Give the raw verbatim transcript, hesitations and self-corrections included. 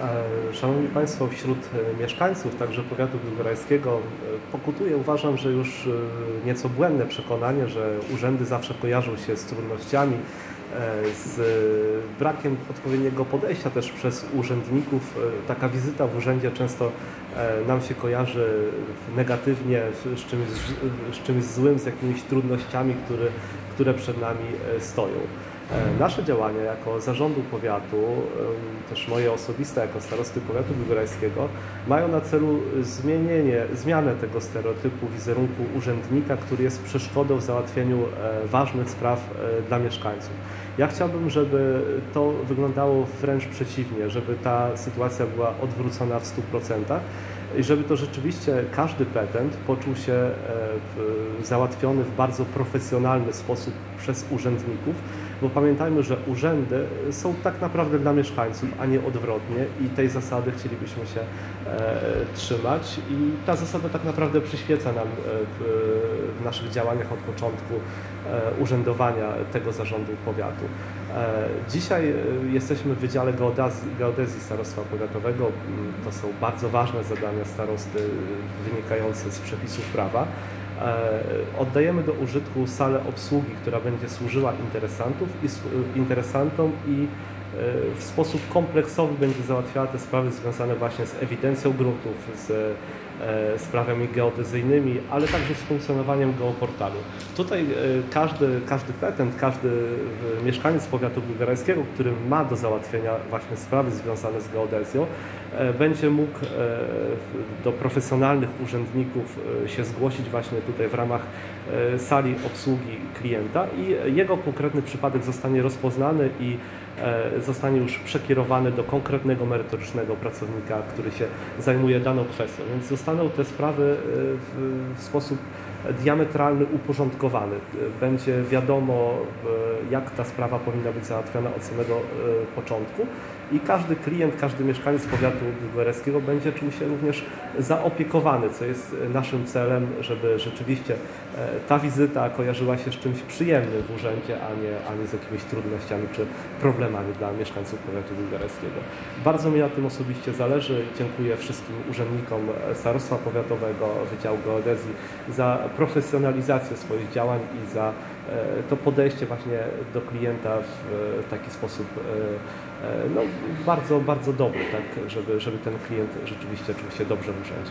E, Szanowni Państwo, wśród e, mieszkańców także powiatu biłgorajskiego e, pokutuje, uważam, że już e, nieco błędne przekonanie, że urzędy zawsze kojarzą się z trudnościami, e, z e, brakiem odpowiedniego podejścia też przez urzędników. E, Taka wizyta w urzędzie często e, nam się kojarzy negatywnie z z czymś, z czymś złym, z jakimiś trudnościami, które, które przed nami e, stoją. E, Nasze działania jako zarządu powiatu, em, też moje osobiste jako starosty powiatu biłgorajskiego, mają na celu zmienienie, zmianę tego stereotypu wizerunku urzędnika, który jest przeszkodą w załatwieniu e, ważnych spraw e, dla mieszkańców. Ja chciałbym, żeby to wyglądało wręcz przeciwnie, żeby ta sytuacja była odwrócona w stu procentach i żeby to rzeczywiście każdy petent poczuł się e, w, załatwiony w bardzo profesjonalny sposób przez urzędników, bo pamiętajmy, że urzędy są tak naprawdę dla mieszkańców, a nie odwrotnie i tej zasady chcielibyśmy się e, trzymać i ta zasada tak naprawdę przyświeca nam e, w, w naszych działaniach od początku e, urzędowania tego zarządu powiatu. E, Dzisiaj e, jesteśmy w Wydziale Geodezji, Geodezji Starostwa Powiatowego. To są bardzo ważne zadania starosty wynikające z przepisów prawa. Oddajemy do użytku salę obsługi, która będzie służyła interesantów i, interesantom i w sposób kompleksowy będzie załatwiała te sprawy związane właśnie z ewidencją gruntów, z sprawami geodezyjnymi, ale także z funkcjonowaniem geoportalu. Tutaj każdy, każdy petent, każdy mieszkaniec powiatu biłgorajskiego, który ma do załatwienia właśnie sprawy związane z geodezją, będzie mógł do profesjonalnych urzędników się zgłosić właśnie tutaj w ramach sali obsługi klienta i jego konkretny przypadek zostanie rozpoznany i zostanie już przekierowany do konkretnego merytorycznego pracownika, który się zajmuje daną kwestią. Więc zostaną te sprawy w, w sposób diametralny uporządkowany. Będzie wiadomo, jak ta sprawa powinna być załatwiona od samego początku i każdy klient, każdy mieszkaniec powiatu biłgorajskiego będzie czuł się również zaopiekowany, co jest naszym celem, żeby rzeczywiście ta wizyta kojarzyła się z czymś przyjemnym w urzędzie, a nie, a nie z jakimiś trudnościami czy problemami dla mieszkańców powiatu biłgorajskiego. Bardzo mi na tym osobiście zależy. Dziękuję wszystkim urzędnikom Starostwa Powiatowego, Wydziału Geodezji za profesjonalizację swoich działań i za to podejście właśnie do klienta w taki sposób no, bardzo, bardzo dobry, tak, żeby, żeby ten klient rzeczywiście czuł się dobrze w urzędzie.